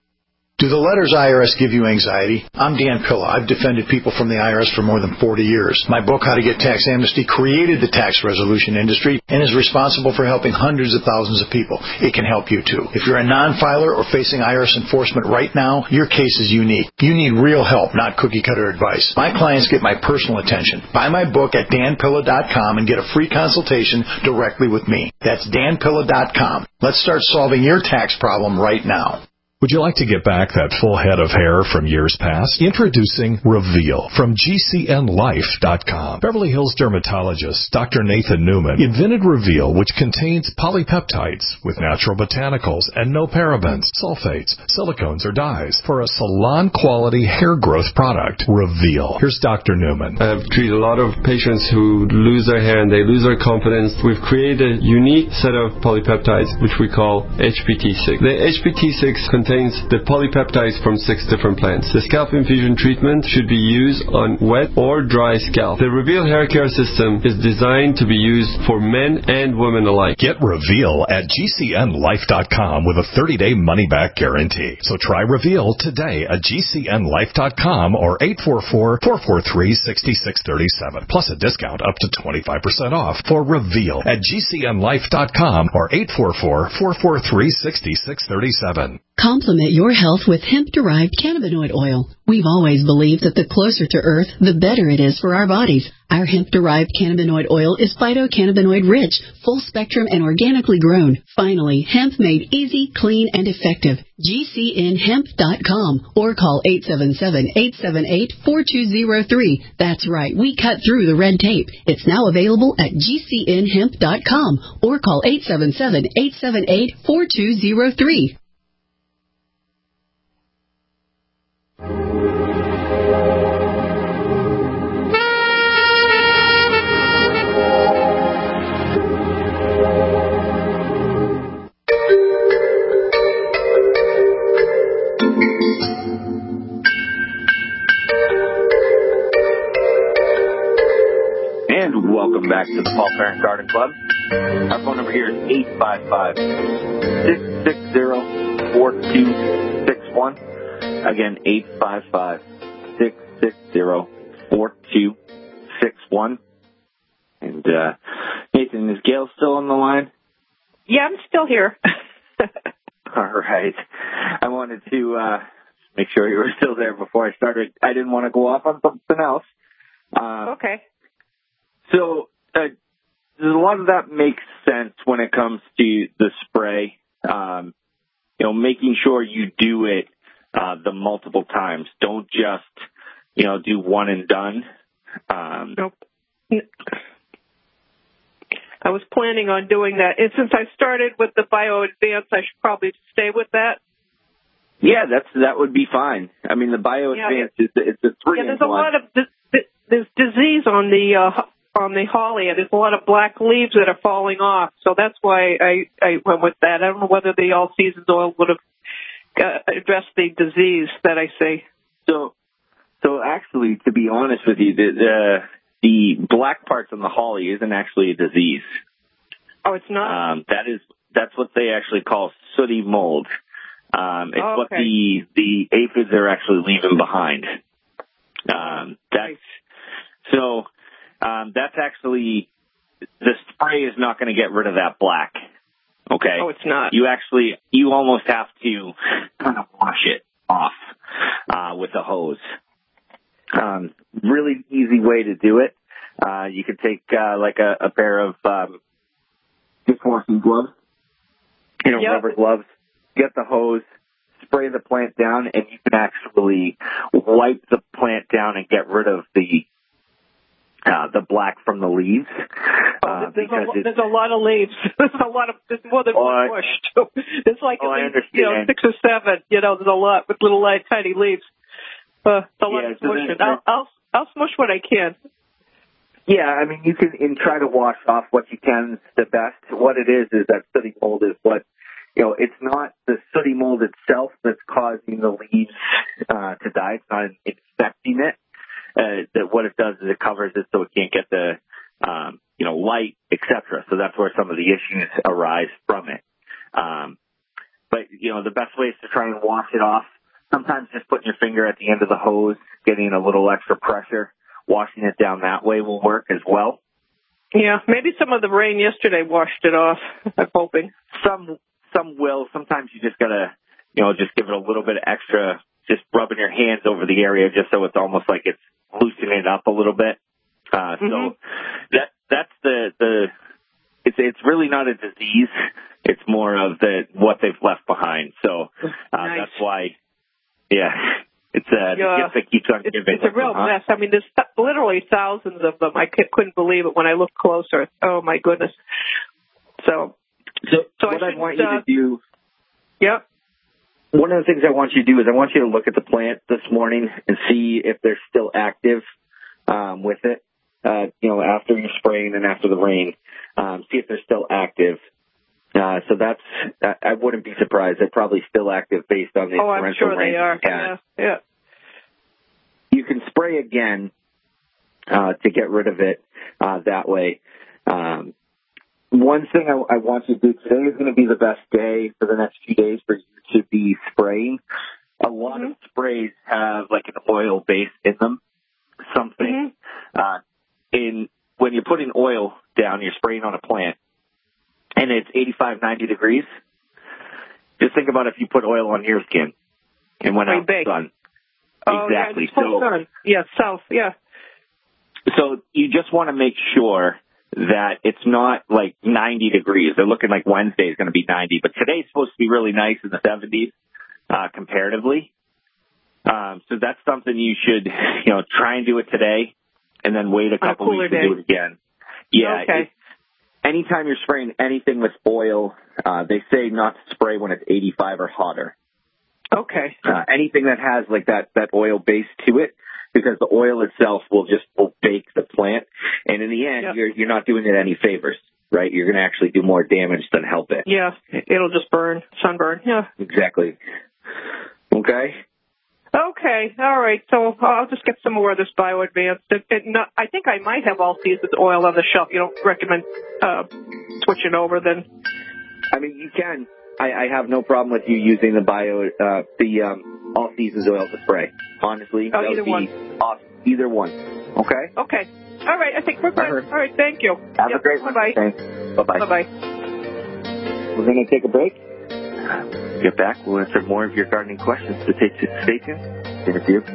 Do the letters I R S give you anxiety? I'm Dan Pilla. I've defended people from the I R S for more than forty years. My book, How to Get Tax Amnesty, created the tax resolution industry and is responsible for helping hundreds of thousands of people. It can help you, too. If you're a non-filer or facing I R S enforcement right now, your case is unique. You need real help, not cookie-cutter advice. My clients get my personal attention. Buy my book at Dan Pilla dot com and get a free consultation directly with me. That's Dan Pilla dot com. Let's start solving your tax problem right now. Would you like to get back that full head of hair from years past? Introducing Reveal from G C N life dot com. Beverly Hills dermatologist Doctor Nathan Newman invented Reveal, which contains polypeptides with natural botanicals and no parabens, sulfates, silicones, or dyes for a salon-quality hair growth product. Reveal. Here's Doctor Newman. I've treated a lot of patients who lose their hair and they lose their confidence. We've created a unique set of polypeptides, which we call H P T six. The H P T six contains contains the polypeptides from six different plants. The scalp infusion treatment should be used on wet or dry scalp. The Reveal hair care system is designed to be used for men and women alike. Get Reveal at G C N life dot com with a thirty-day money-back guarantee. So try Reveal today at G C N life dot com or eight four four, four four three, six six three seven. Plus a discount up to twenty-five percent off for Reveal at G C N life dot com or eight four four, four four three, six six three seven. Complement your health with hemp-derived cannabinoid oil. We've always believed that the closer to Earth, the better it is for our bodies. Our hemp-derived cannabinoid oil is phytocannabinoid rich, full-spectrum, and organically grown. Finally, hemp made easy, clean, and effective. G C N hemp dot com or call eight seven seven, eight seven eight, four two zero three. That's right, we cut through the red tape. It's now available at G C N hemp dot com or call eight seven seven, eight seven eight, four two zero three. Welcome back to the Paul Parent Garden Club. Our phone number here is eight five five, six six zero, four two six one. Again, eight five five, six six zero, four two six one. And, uh, Nathan, is Gail still on the line? Yeah, I'm still here. All right. I wanted to uh, make sure you were still there before I started. I didn't want to go off on something else. Uh, okay. So uh, a lot of that makes sense when it comes to the spray. Um, you know, making sure you do it uh, the multiple times. Don't just, you know, do one and done. Um, nope. I was planning on doing that. And since I started with the Bio Advance, I should probably stay with that. Yeah, that's that would be fine. I mean, the Bio Advance yeah, is it's a three. Yeah, there's a lot of there's disease on the uh, on the holly, and there's a lot of black leaves that are falling off. So that's why I I went with that. I don't know whether the All Seasons oil would have uh, addressed the disease that I see. So, so actually, to be honest with you, the the, the black parts on the holly isn't actually a disease. Oh, it's not. Um, that is that's what they actually call sooty mold. Um, it's oh, okay. what the the aphids are actually leaving behind. Um, that's so. Um, that's actually the spray is not going to get rid of that black. Okay. Oh, it's not. You actually you almost have to kind of wash it off uh, with a hose. Um, really easy way to do it. Uh, you could take uh, like a, a pair of um, dishwashing gloves, you know, yep. rubber gloves. Get the hose, spray the plant down, and you can actually wipe the plant down and get rid of the uh, the black from the leaves. Uh, oh, there's, a, there's a lot of leaves. There's a lot of there's more than oh, one bush. So it's like oh, at least, you know six or seven. You know, there's a lot with little light, tiny leaves. Uh, it's a lot yeah, of smushing. I'll, I'll I'll smush what I can. Yeah, I mean, you can and try to wash off what you can the best. What it is is that sooty mold is what, you know, it's not the sooty mold itself that's causing the leaves uh, to die. It's not infecting it. Uh, that what it does is it covers it so it can't get the, um, you know, light, et cetera. So that's where some of the issues arise from it. Um, but, you know, the best way is to try and wash it off. Sometimes just putting your finger at the end of the hose, getting a little extra pressure, washing it down that way will work as well. Yeah, maybe some of the rain yesterday washed it off, I'm hoping. Some some will. Sometimes you just got to, you know, just give it a little bit of extra, just rubbing your hands over the area just so it's almost like it's loosening it up a little bit. Uh, mm-hmm. So that that's the, the it's it's really not a disease. It's more of the what they've left behind. So uh, nice. That's why, yeah. It's a yeah. gift that keeps on it's, giving. It's a real mess. I mean, there's th- literally thousands of them. I c- couldn't believe it when I looked closer. Oh, my goodness. So, so, so what I, I should, want you uh, to do... Yep. One of the things I want you to do is I want you to look at the plant this morning and see if they're still active um, with it, uh, you know, after you're spraying and after the rain. Um, see if they're still active. Uh, so that's, I, I wouldn't be surprised. They're probably still active based on the oh, I'm torrential sure rain. They are. Yeah, yeah. You can spray again uh, to get rid of it uh, that way. Um, one thing I, I want you to do today is going to be the best day for the next few days for you to be spraying. A lot mm-hmm. of sprays have like an oil base in them, something. Mm-hmm. Uh, in when you're putting oil down, you're spraying on a plant, and it's eighty-five, ninety degrees. Just think about if you put oil on your skin and went out in the sun. Oh, exactly. Yeah, so, sun. yeah, south, yeah. So you just want to make sure that it's not like ninety degrees. They're looking like Wednesday is going to be ninety, but today's supposed to be really nice in the seventies uh, comparatively. Um, so that's something you should, you know, try and do it today, and then wait a couple a weeks day. to do it again. Yeah. Okay. It, anytime you're spraying anything with oil, uh, they say not to spray when it's eighty-five or hotter. Okay. Uh, anything that has like that, that oil base to it, because the oil itself will just will bake the plant, and in the end, yep. you're you're not doing it any favors, right? You're going to actually do more damage than help it. Yeah, it'll just burn, sunburn. Yeah. Exactly. Okay. Okay. All right. So I'll just get some more of this Bio Advanced. It, it not, I think I might have all seasons oil on the shelf. You don't recommend uh, switching over then? I mean, you can. I, I have no problem with you using the bio, uh, the um, all seasons oil to spray. Honestly, oh, that either would be one. awesome. Either one. Okay. Okay. All right. I think we're good. All right. Thank you. Have yep. a great one. Bye bye. Bye bye. Bye bye. We're going to take a break. Get back. We'll answer more of your gardening questions. So stay tuned. Stay with you.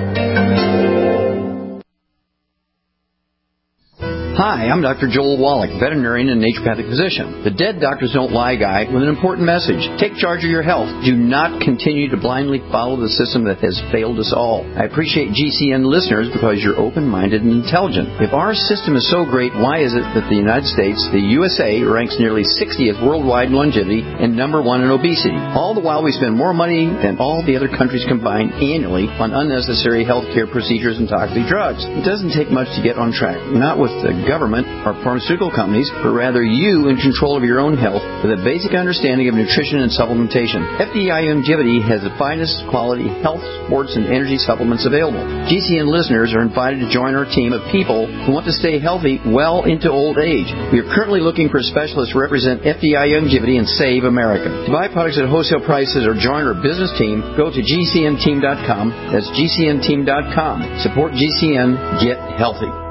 Hi, I'm Doctor Joel Wallach, veterinarian and naturopathic physician. The Dead Doctors Don't Lie guy with an important message. Take charge of your health. Do not continue to blindly follow the system that has failed us all. I appreciate G C N listeners because you're open-minded and intelligent. If our system is so great, why is it that the United States, the U S A, ranks nearly sixtieth worldwide in longevity and number one in obesity? All the while we spend more money than all the other countries combined annually on unnecessary healthcare procedures and toxic drugs. It doesn't take much to get on track. Not with the government or pharmaceutical companies, but rather you in control of your own health with a basic understanding of nutrition and supplementation. F D I Longevity has the finest quality health, sports, and energy supplements available. G C N listeners are invited to join our team of people who want to stay healthy well into old age. We are currently looking for specialists to represent F D I Longevity and Save America. To buy products at wholesale prices or join our business team, go to G C N team dot com. That's G C N team dot com. Support G C N. Get healthy.